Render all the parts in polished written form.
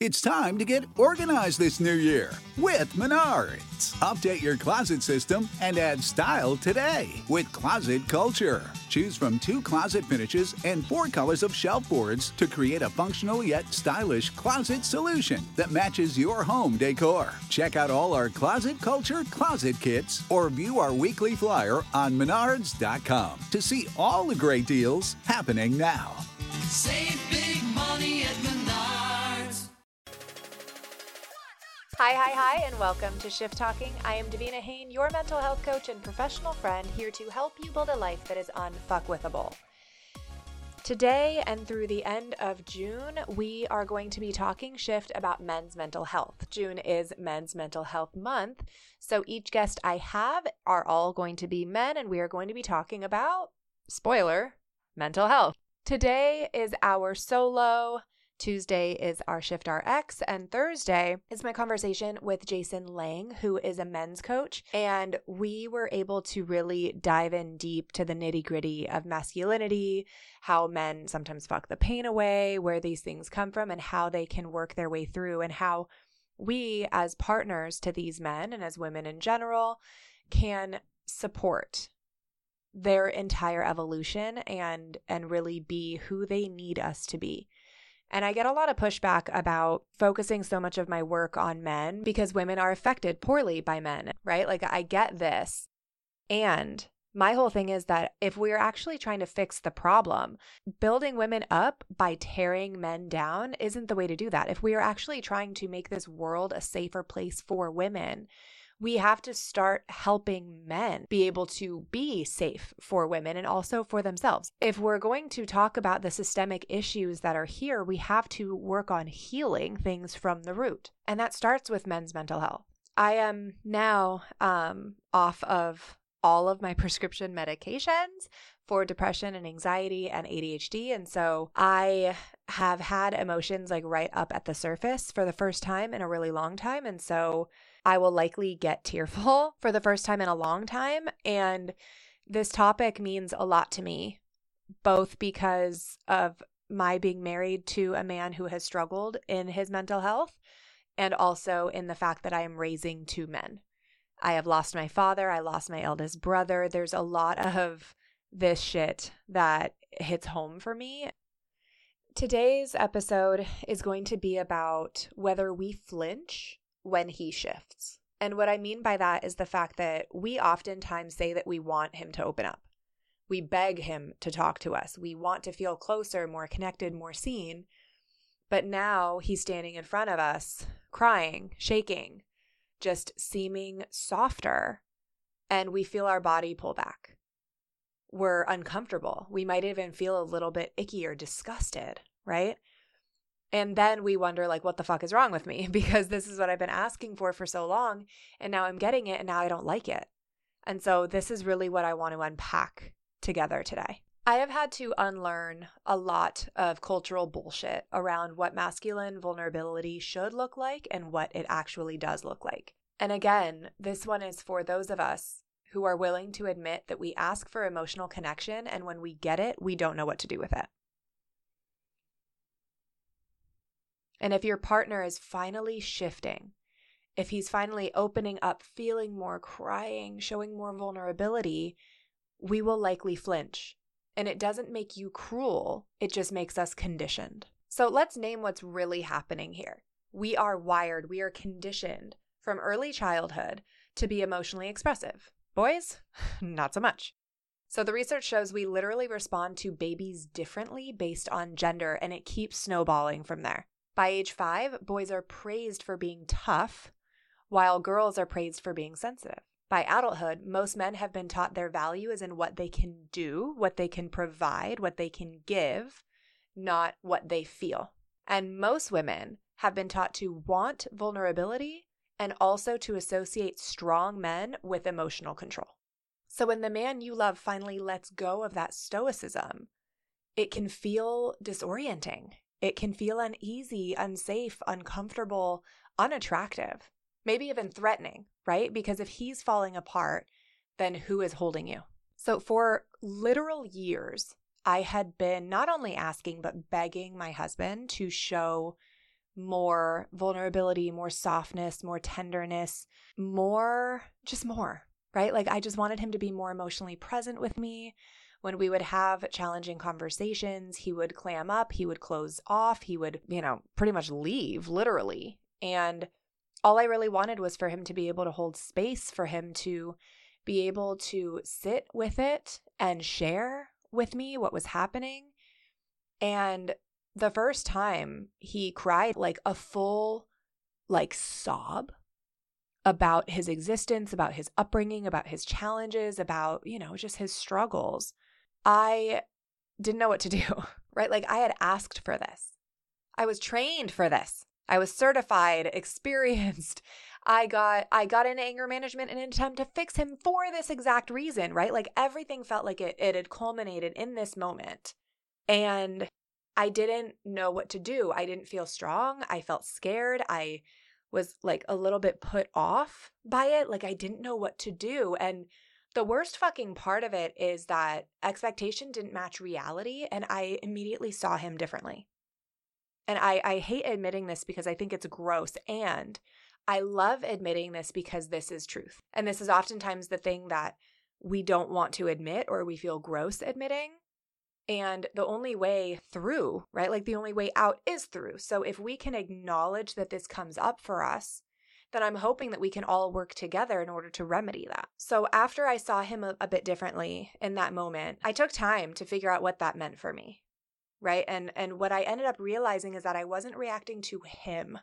It's time to get organized this new year with Menards. Update your closet system and add style today with Closet Culture. Choose from 2 closet finishes and 4 colors of shelf boards to create a functional yet stylish closet solution that matches your home decor. Check out all our Closet Culture closet kits or view our weekly flyer on Menards.com to see all the great deals happening now. Save big money at Menards. Hi, and welcome to Shift Talking. I am Davina Hain, your mental health coach and professional friend, here to help you build a life that is unfuckwithable. Today and through the end of June, we are going to be talking shift about men's mental health. June is Men's Mental Health Month, so each guest I have are all going to be men, and we are going to be talking about, spoiler, mental health. Today is our solo. Tuesday is our Shift RX, and Thursday is my conversation with Jason Lang, who is a men's coach, and we were able to really dive in deep to the nitty-gritty of masculinity, how men sometimes fuck the pain away, where these things come from, and how they can work their way through, and how we as partners to these men and as women in general can support their entire evolution and really be who they need us to be. And I get a lot of pushback about focusing so much of my work on men because women are affected poorly by men, right? Like, I get this. And my whole thing is that if we're actually trying to fix the problem, building women up by tearing men down isn't the way to do that. If we are actually trying to make this world a safer place for women, we have to start helping men be able to be safe for women and also for themselves. If we're going to talk about the systemic issues that are here, we have to work on healing things from the root. And that starts with men's mental health. I am now off of all of my prescription medications for depression and anxiety and ADHD. And so I have had emotions like right up at the surface for the first time in a really long time. And so I will likely get tearful for the first time in a long time. And this topic means a lot to me, both because of my being married to a man who has struggled in his mental health, and also in the fact that I am raising 2 men. I have lost my father. I lost my eldest brother. There's a lot of this shit that hits home for me. Today's episode is going to be about whether we flinch when he shifts. And what I mean by that is the fact that we oftentimes say that we want him to open up. We beg him to talk to us. We want to feel closer, more connected, more seen. But now he's standing in front of us, crying, shaking, just seeming softer, and we feel our body pull back. We're uncomfortable. We might even feel a little bit icky or disgusted, right? And then we wonder, like, what the fuck is wrong with me? Because this is what I've been asking for so long, and now I'm getting it, and now I don't like it. And so this is really what I want to unpack together today. I have had to unlearn a lot of cultural bullshit around what masculine vulnerability should look like and what it actually does look like. And again, this one is for those of us who are willing to admit that we ask for emotional connection, and when we get it, we don't know what to do with it. And if your partner is finally shifting, if he's finally opening up, feeling more, crying, showing more vulnerability, we will likely flinch. And it doesn't make you cruel, it just makes us conditioned. So let's name what's really happening here. We are wired, we are conditioned from early childhood to be emotionally expressive. Boys, not so much. So the research shows we literally respond to babies differently based on gender, and it keeps snowballing from there. By age 5, boys are praised for being tough, while girls are praised for being sensitive. By adulthood, most men have been taught their value is in what they can do, what they can provide, what they can give, not what they feel. And most women have been taught to want vulnerability and also to associate strong men with emotional control. So when the man you love finally lets go of that stoicism, it can feel disorienting. It can feel uneasy, unsafe, uncomfortable, unattractive, maybe even threatening, right? Because if he's falling apart, then who is holding you? So for literal years, I had been not only asking, but begging my husband to show more vulnerability, more softness, more tenderness, more, right? Like I just wanted him to be more emotionally present with me. When we would have challenging conversations, he would clam up, he would close off, he would, pretty much leave, literally. And all I really wanted was for him to be able to hold space, for him to be able to sit with it and share with me what was happening. And the first time he cried like a full sob about his existence, about his upbringing, about his challenges, about, just his struggles, I didn't know what to do, right? Like I had asked for this. I was trained for this. I was certified, experienced. I got into anger management in an attempt to fix him for this exact reason, right? Like everything felt like it had culminated in this moment. And I didn't know what to do. I didn't feel strong. I felt scared. I was like a little bit put off by it. Like I didn't know what to do. And the worst fucking part of it is that expectation didn't match reality, and I immediately saw him differently. And I hate admitting this because I think it's gross, and I love admitting this because this is truth. And this is oftentimes the thing that we don't want to admit or we feel gross admitting. And the only way through, right? Like the only way out is through. So if we can acknowledge that this comes up for us, then I'm hoping that we can all work together in order to remedy that. So after I saw him a bit differently in that moment, I took time to figure out what that meant for me, right? And what I ended up realizing is that I wasn't reacting to him.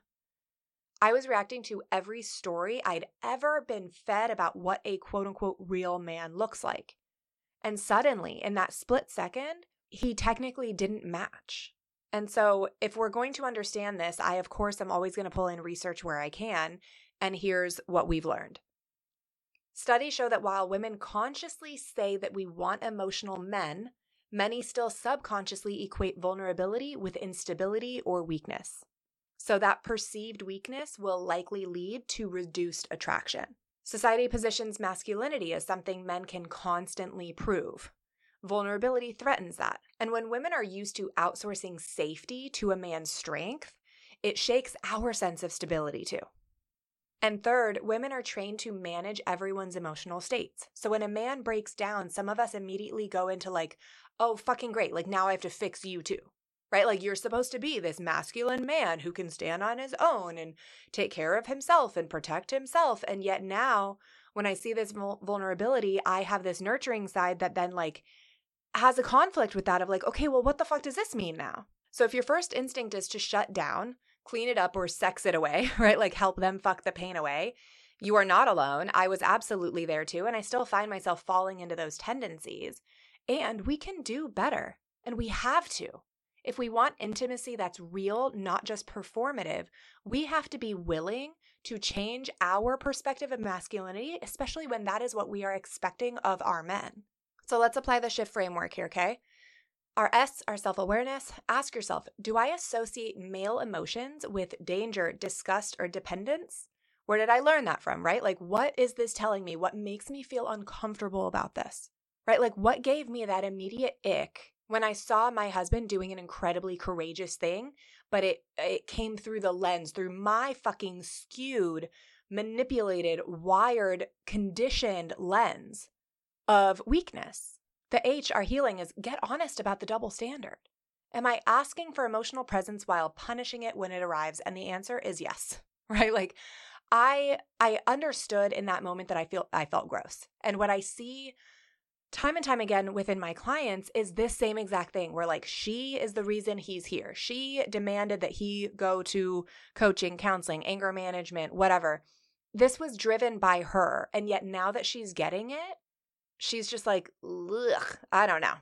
I was reacting to every story I'd ever been fed about what a quote unquote real man looks like. And suddenly, in that split second, he technically didn't match. And so if we're going to understand this, I, of course, am always going to pull in research where I can. And here's what we've learned. Studies show that while women consciously say that we want emotional men, many still subconsciously equate vulnerability with instability or weakness. So that perceived weakness will likely lead to reduced attraction. Society positions masculinity as something men can constantly prove. Vulnerability threatens that. And when women are used to outsourcing safety to a man's strength, it shakes our sense of stability too. And third, women are trained to manage everyone's emotional states. So when a man breaks down, some of us immediately go into like, oh, fucking great. Like now I have to fix you too, right? Like you're supposed to be this masculine man who can stand on his own and take care of himself and protect himself. And yet now when I see this vulnerability, I have this nurturing side that then like has a conflict with that of like, okay, well, what the fuck does this mean now? So if your first instinct is to shut down, clean it up, or sex it away, right? Like help them fuck the pain away, you are not alone. I was absolutely there too. And I still find myself falling into those tendencies. And we can do better. And we have to. If we want intimacy that's real, not just performative, we have to be willing to change our perspective of masculinity, especially when that is what we are expecting of our men. So let's apply the shift framework here, okay? Our S, our self-awareness. Ask yourself, do I associate male emotions with danger, disgust, or dependence? Where did I learn that from, right? Like, what is this telling me? What makes me feel uncomfortable about this, right? Like, what gave me that immediate ick when I saw my husband doing an incredibly courageous thing, but it came through the lens, through my fucking skewed, manipulated, wired, conditioned lens of weakness. The H, our healing, is get honest about the double standard. Am I asking for emotional presence while punishing it when it arrives? And the answer is yes, right? Like I understood in that moment that I felt gross. And what I see time and time again within my clients is this same exact thing where like she is the reason he's here. She demanded that he go to coaching, counseling, anger management, whatever. This was driven by her. And yet now that she's getting it, she's just like, ugh, I don't know.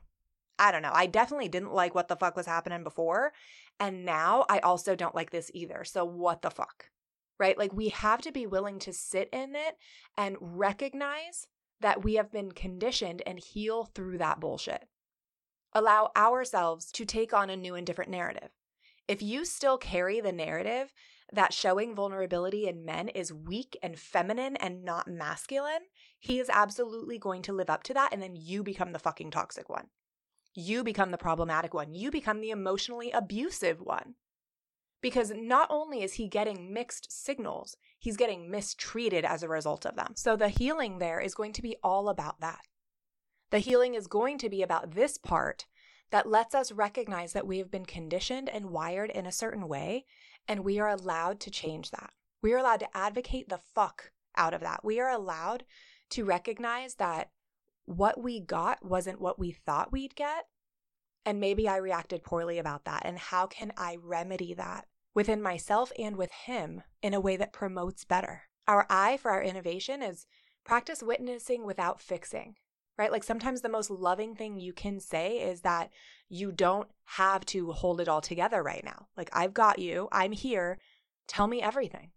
I definitely didn't like what the fuck was happening before. And now I also don't like this either. So what the fuck, right? Like we have to be willing to sit in it and recognize that we have been conditioned and heal through that bullshit. Allow ourselves to take on a new and different narrative. If you still carry the narrative that showing vulnerability in men is weak and feminine and not masculine, he is absolutely going to live up to that, and then you become the fucking toxic one. You become the problematic one. You become the emotionally abusive one. Because not only is he getting mixed signals, he's getting mistreated as a result of them. So the healing there is going to be all about that. The healing is going to be about this part that lets us recognize that we have been conditioned and wired in a certain way, and we are allowed to change that. We are allowed to advocate the fuck out of that. We are allowed to recognize that what we got wasn't what we thought we'd get, and maybe I reacted poorly about that, and how can I remedy that within myself and with him in a way that promotes better? Our I for our innovation is practice witnessing without fixing. Right? Like sometimes the most loving thing you can say is that you don't have to hold it all together right now. Like, I've got you. I'm here. Tell me everything.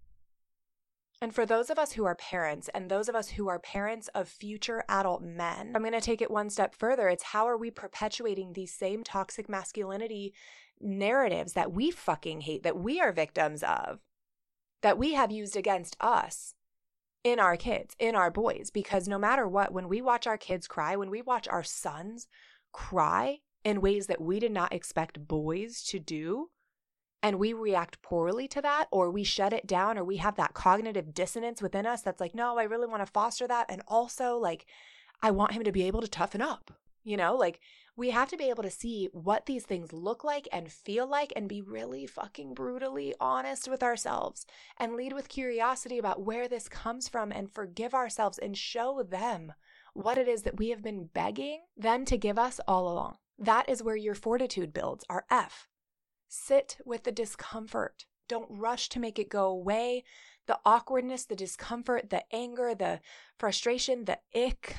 And for those of us who are parents and those of us who are parents of future adult men, I'm going to take it one step further. It's how are we perpetuating these same toxic masculinity narratives that we fucking hate, that we are victims of, that we have used against us in our kids, in our boys? Because no matter what, when we watch our kids cry, when we watch our sons cry in ways that we did not expect boys to do, and we react poorly to that, or we shut it down, or we have that cognitive dissonance within us that's like, no, I really want to foster that. And also, like, I want him to be able to toughen up, like we have to be able to see what these things look like and feel like and be really fucking brutally honest with ourselves and lead with curiosity about where this comes from and forgive ourselves and show them what it is that we have been begging them to give us all along. That is where your fortitude builds, our F. Sit with the discomfort. Don't rush to make it go away. The awkwardness, the discomfort, the anger, the frustration, the ick,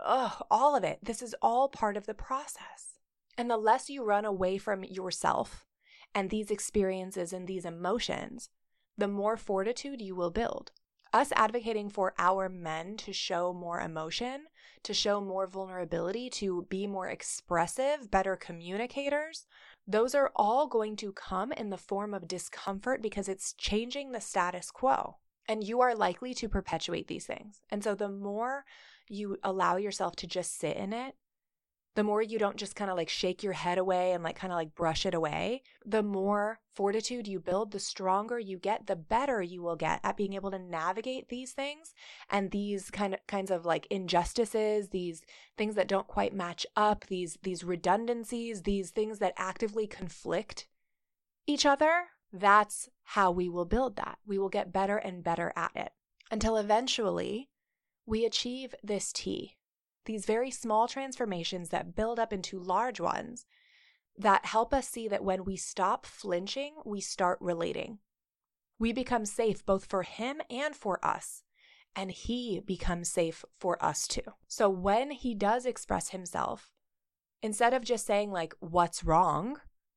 all of it. This is all part of the process. And the less you run away from yourself and these experiences and these emotions, the more fortitude you will build. Us advocating for our men to show more emotion, to show more vulnerability, to be more expressive, better communicators, those are all going to come in the form of discomfort because it's changing the status quo. And you are likely to perpetuate these things. And so the more you allow yourself to just sit in it, the more you don't just kind of like shake your head away and like kind of like brush it away, the more fortitude you build, the stronger you get, the better you will get at being able to navigate these things and these kinds of like injustices, these things that don't quite match up, these redundancies, these things that actively conflict each other. That's how we will build that. We will get better and better at it until eventually we achieve this T. These very small transformations that build up into large ones that help us see that when we stop flinching, we start relating. We become safe both for him and for us, and he becomes safe for us too. So when he does express himself, instead of just saying like, what's wrong,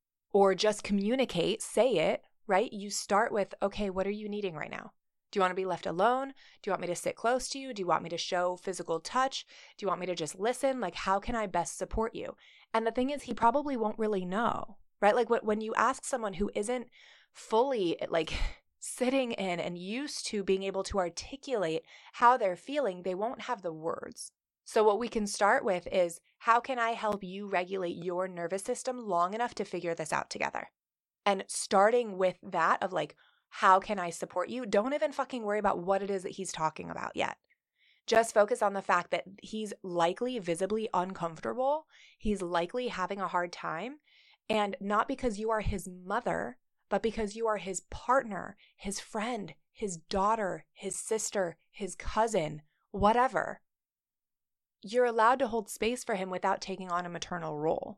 or just communicate, say it, right? You start with, okay, what are you needing right now? Do you want to be left alone? Do you want me to sit close to you? Do you want me to show physical touch? Do you want me to just listen? Like, how can I best support you? And the thing is, he probably won't really know, right? Like when you ask someone who isn't fully like sitting in and used to being able to articulate how they're feeling, they won't have the words. So what we can start with is, how can I help you regulate your nervous system long enough to figure this out together? And starting with that of like, how can I support you? Don't even fucking worry about what it is that he's talking about yet. Just focus on the fact that he's likely visibly uncomfortable. He's likely having a hard time. And not because you are his mother, but because you are his partner, his friend, his daughter, his sister, his cousin, whatever. You're allowed to hold space for him without taking on a maternal role.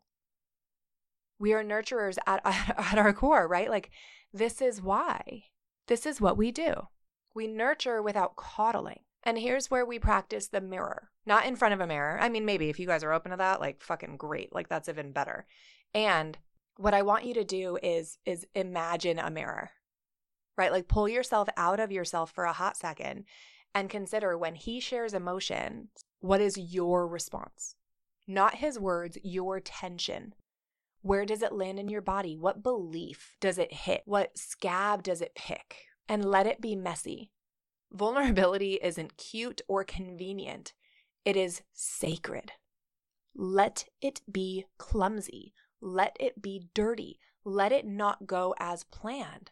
We are nurturers at our core, right? Like, this is why. This is what we do. We nurture without coddling. And here's where we practice the mirror. Not in front of a mirror. I mean, maybe if you guys are open to that, like fucking great. Like that's even better. And what I want you to do is imagine a mirror, right? Like pull yourself out of yourself for a hot second and consider when he shares emotion, what is your response? Not his words, your tension. Where does it land in your body? What belief does it hit? What scab does it pick? And let it be messy. Vulnerability isn't cute or convenient. It is sacred. Let it be clumsy. Let it be dirty. Let it not go as planned.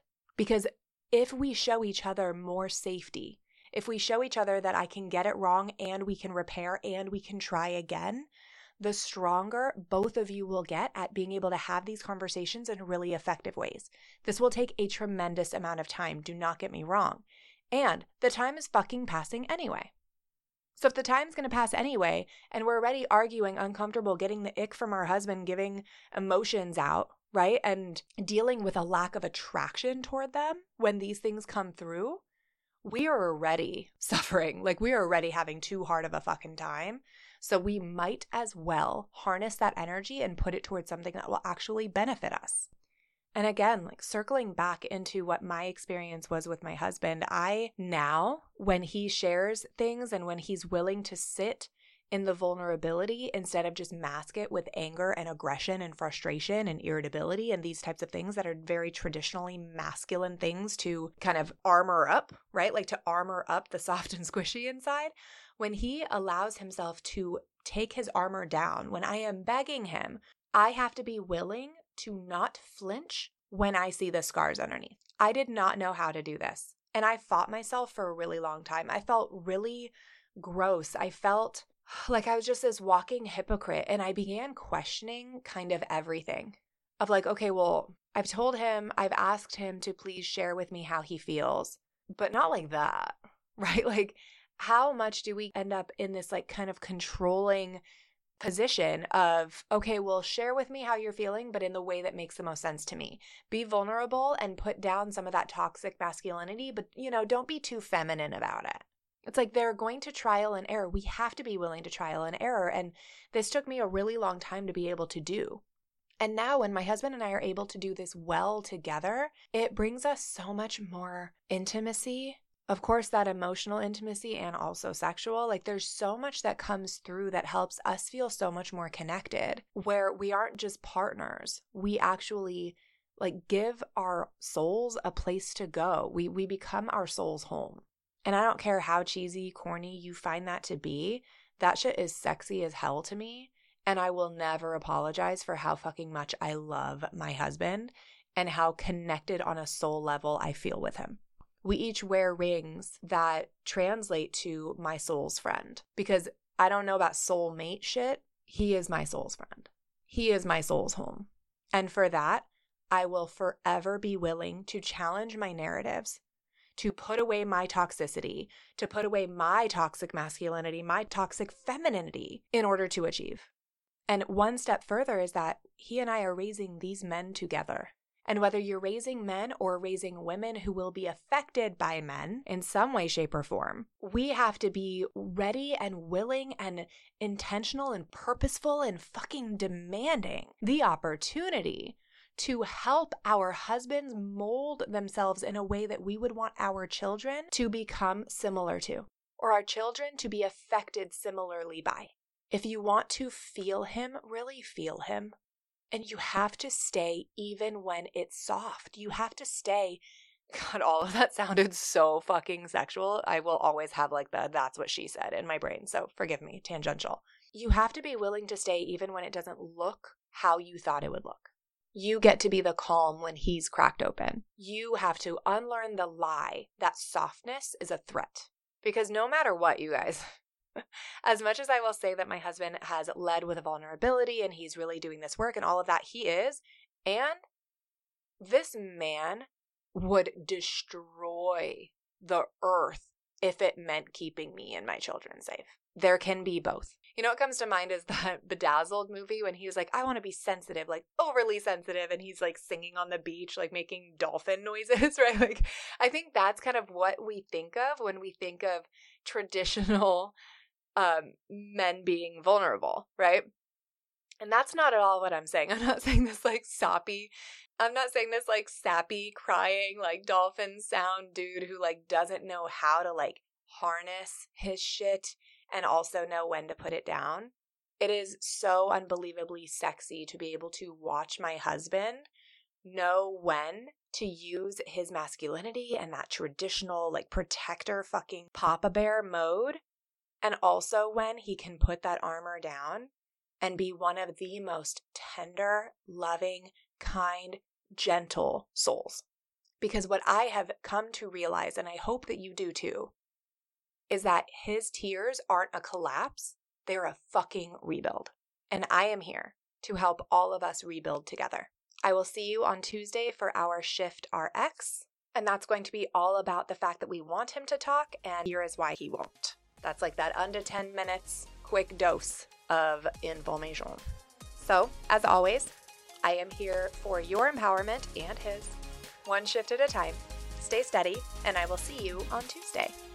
Because if we show each other more safety, if we show each other that I can get it wrong and we can repair and we can try again, the stronger both of you will get at being able to have these conversations in really effective ways. This will take a tremendous amount of time, do not get me wrong. And the time is fucking passing anyway. So if the time's going to pass anyway, and we're already arguing, uncomfortable, getting the ick from our husband, giving emotions out, right? And dealing with a lack of attraction toward them when these things come through, we are already suffering. Like, we are already having too hard of a fucking time. So we might as well harness that energy and put it towards something that will actually benefit us. And again, like circling back into what my experience was with my husband, I now, when he shares things and when he's willing to sit in the vulnerability instead of just mask it with anger and aggression and frustration and irritability and these types of things that are very traditionally masculine things to kind of armor up, right? Like to armor up the soft and squishy inside. When he allows himself to take his armor down, when I am begging him, I have to be willing to not flinch when I see the scars underneath. I did not know how to do this. And I fought myself for a really long time. I felt really gross. I felt like I was just this walking hypocrite. And I began questioning kind of everything of like, okay, well, I've told him, I've asked him to please share with me how he feels, but not like that, right? Like, how much do we end up in this like kind of controlling position of, okay, well, share with me how you're feeling, but in the way that makes the most sense to me. Be vulnerable and put down some of that toxic masculinity, but, don't be too feminine about it. It's like they're going to trial and error. We have to be willing to trial and error. And this took me a really long time to be able to do. And now when my husband and I are able to do this well together, it brings us so much more intimacy. Of course, that emotional intimacy and also sexual, like there's so much that comes through that helps us feel so much more connected, where we aren't just partners. We actually like give our souls a place to go. We become our soul's home. And I don't care how cheesy, corny you find that to be, that shit is sexy as hell to me. And I will never apologize for how fucking much I love my husband and how connected on a soul level I feel with him. We each wear rings that translate to my soul's friend, because I don't know about soulmate shit. He is my soul's friend. He is my soul's home. And for that, I will forever be willing to challenge my narratives, to put away my toxicity, to put away my toxic masculinity, my toxic femininity in order to achieve. And one step further is that he and I are raising these men together. And whether you're raising men or raising women who will be affected by men in some way, shape, or form, we have to be ready and willing and intentional and purposeful and fucking demanding the opportunity to help our husbands mold themselves in a way that we would want our children to become similar to, or our children to be affected similarly by. If you want to feel him, really feel him. And you have to stay even when it's soft. You have to stay. God, all of that sounded so fucking sexual. I will always have like that's what she said in my brain. So forgive me, tangential. You have to be willing to stay even when it doesn't look how you thought it would look. You get to be the calm when he's cracked open. You have to unlearn the lie that softness is a threat. Because no matter what, you guys, as much as I will say that my husband has led with a vulnerability and he's really doing this work and all of that, he is. And this man would destroy the earth if it meant keeping me and my children safe. There can be both. You know what comes to mind is that Bedazzled movie when he was like, I want to be sensitive, like overly sensitive. And he's like singing on the beach, like making dolphin noises, right? Like, I think that's kind of what we think of when we think of traditional men being vulnerable, right? And that's not at all what I'm saying. I'm not saying this like sappy crying like dolphin sound dude who like doesn't know how to like harness his shit and also know when to put it down. It is so unbelievably sexy to be able to watch my husband know when to use his masculinity and that traditional like protector fucking Papa Bear mode. And also when he can put that armor down and be one of the most tender, loving, kind, gentle souls. Because what I have come to realize, and I hope that you do too, is that his tears aren't a collapse, they're a fucking rebuild. And I am here to help all of us rebuild together. I will see you on Tuesday for our Shift RX, and that's going to be all about the fact that we want him to talk, and here is why he won't. That's like that under 10 minutes, quick dose of information. So, as always, I am here for your empowerment and his, one shift at a time. Stay steady, and I will see you on Tuesday.